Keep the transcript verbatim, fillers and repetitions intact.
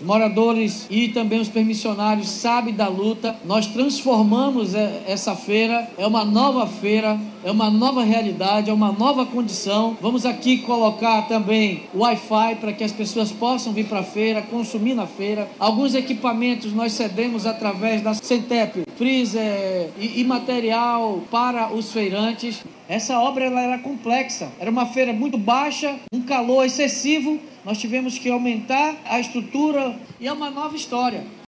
moradores e também os permissionários sabem da luta. Nós transformamos essa feira, é uma nova feira, é uma nova realidade, é uma nova condição. Vamos aqui colocar também Wi-Fi para que as pessoas possam vir para a feira, consumir na feira. Alguns equipamentos nós cedemos através da Centep, freezer e, e material para os feirantes. Essa obra ela era complexa, era uma feira muito baixa, um calor excessivo. Nós tivemos que aumentar a estrutura e é uma nova história.